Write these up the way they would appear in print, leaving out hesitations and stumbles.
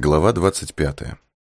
Глава 25.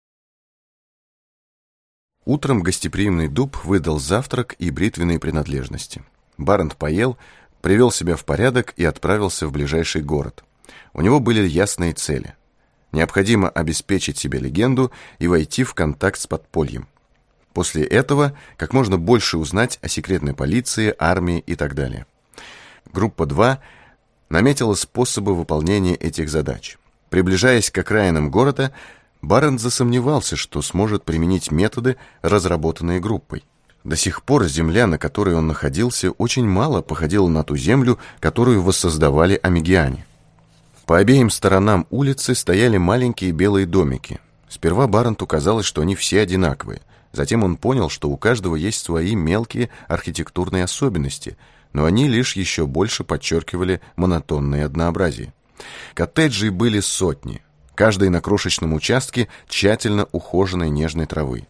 Утром гостеприимный дуб выдал завтрак и бритвенные принадлежности. Барент поел, привел себя в порядок и отправился в ближайший город. У него были ясные цели. Необходимо обеспечить себе легенду и войти в контакт с подпольем. После этого как можно больше узнать о секретной полиции, армии и так далее. Группа 2 наметила способы выполнения этих задач. Приближаясь к окраинам города, Барент засомневался, что сможет применить методы, разработанные группой. До сих пор земля, на которой он находился, очень мало походила на ту землю, которую воссоздавали амигиане. По обеим сторонам улицы стояли маленькие белые домики. Сперва Баренту казалось, что они все одинаковые. Затем он понял, что у каждого есть свои мелкие архитектурные особенности, но они лишь еще больше подчеркивали монотонное однообразие. Коттеджи были сотни, каждый на крошечном участке тщательно ухоженной нежной травы.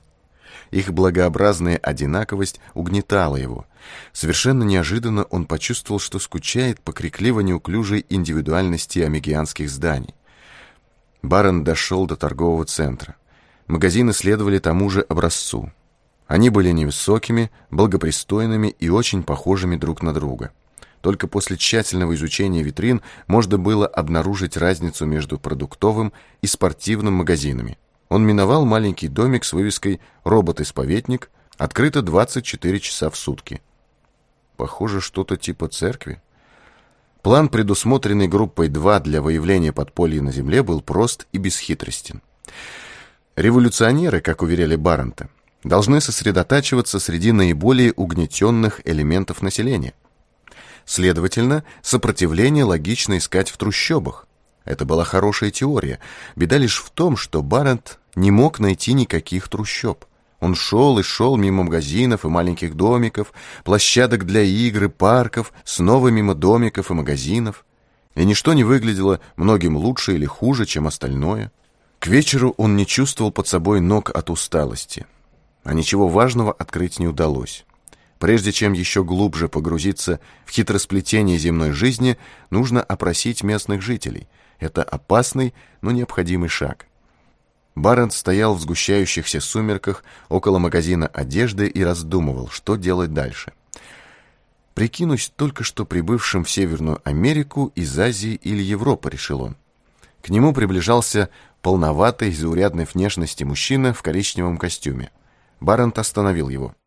Их благообразная одинаковость угнетала его. Совершенно неожиданно он почувствовал, что скучает по крикливо-неуклюжей индивидуальности амигианских зданий. Барент дошел до торгового центра. Магазины следовали тому же образцу. Они были невысокими, благопристойными и очень похожими друг на друга. Только после тщательного изучения витрин можно было обнаружить разницу между продуктовым и спортивным магазинами. Он миновал маленький домик с вывеской «Робот-исповедник», открыто 24 часа в сутки. Похоже, что-то типа церкви. План, предусмотренный группой 2 для выявления подполья на земле, был прост и бесхитростен. Революционеры, как уверяли Барента, должны сосредотачиваться среди наиболее угнетенных элементов населения. Следовательно, сопротивление логично искать в трущобах. Это была хорошая теория. Беда лишь в том, что Барент не мог найти никаких трущоб. Он шел и шел мимо магазинов и маленьких домиков, площадок для игр и парков, снова мимо домиков и магазинов. И ничто не выглядело многим лучше или хуже, чем остальное. К вечеру он не чувствовал под собой ног от усталости. А ничего важного открыть не удалось. Прежде чем еще глубже погрузиться в хитросплетение земной жизни, нужно опросить местных жителей. Это опасный, но необходимый шаг. Барент стоял в сгущающихся сумерках около магазина одежды и раздумывал, что делать дальше. «Прикинусь только что прибывшим в Северную Америку из Азии или Европы», — решил он. К нему приближался полноватый, заурядной внешности мужчина в коричневом костюме. Барент остановил его.